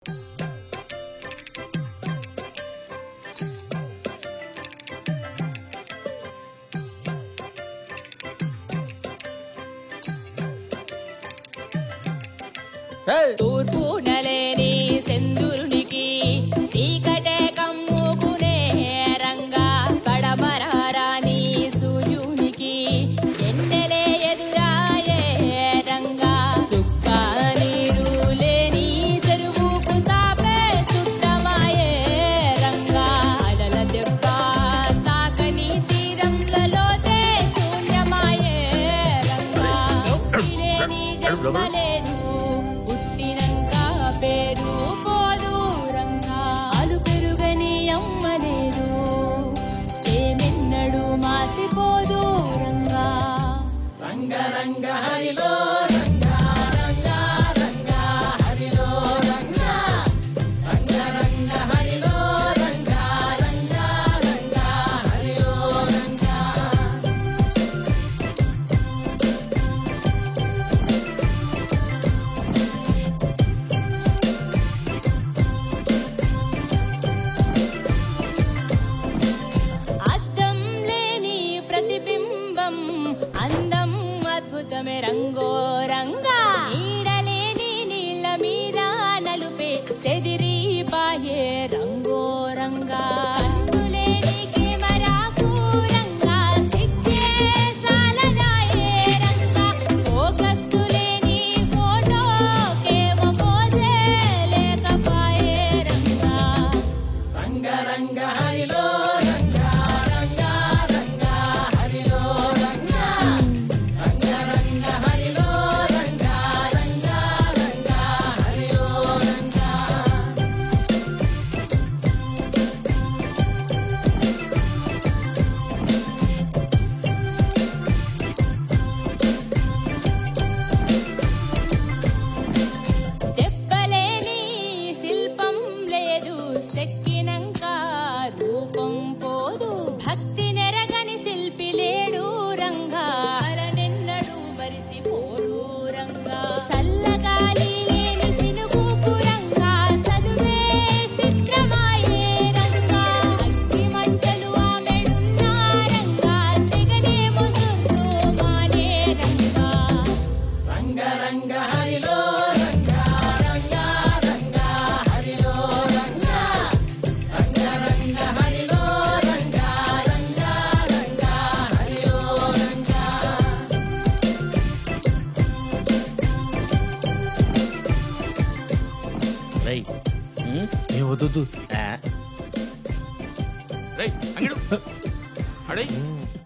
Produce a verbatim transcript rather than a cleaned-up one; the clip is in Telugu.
తూర్పు నలేని సెందురునికి చీకటే కమ్ముకునే రంగా పడమరాని సూర్యునికి ఎన్నెలే ఎదురాయే రంగా సుక్క నీరు లేని చెరువుకు సాపే చుట్టమాయే రంగా అలల దెబ్బ తాకని తీరంలోతే శూన్యమాయే రంగా లేని జన్మలేను పేరు పోదు రంగా అలు పెరుగని అమ్మలేదు ఏమెన్నడు మాసిపోదు రంగా రంగ రంగ హరిలో రంగా రంగా రంగా హరిలో రంగా రంగ రంగ హరిలో రంగా రంగా రంగా హరిలో రంగా ప్రతిబింబం అందం అద్భుతమే రంగో రంగా నీడలేని నీళ్ళ మీద నలుపే సెదిరి పాయే రంగో రంగా కన్నులేని కెమెరాకు రంగా సిగ్గే సాలనాయే రంగా ఫోకస్సు లేని ఫోటోకేమో పోజే లేకపాయే రంగా రంగ రంగ హరిలో చెక్కినంక రూపం పోదు భక్తి నెరగని శిల్పి లేడు రంగా అరనెన్నడు మరిసిపోడు రంగా చల్లగాలి లేని సినుగుకు రంగా చదువే చిత్రమాయే రంగా అగ్గి మంటలు ఆమెడున్నా రంగా సిగలే ముసురు మానే రంగా రంగ రంగ హరిలో రంగా రంగా రంగా హరిలో వద్దు రేయ్ అంగిడు అడే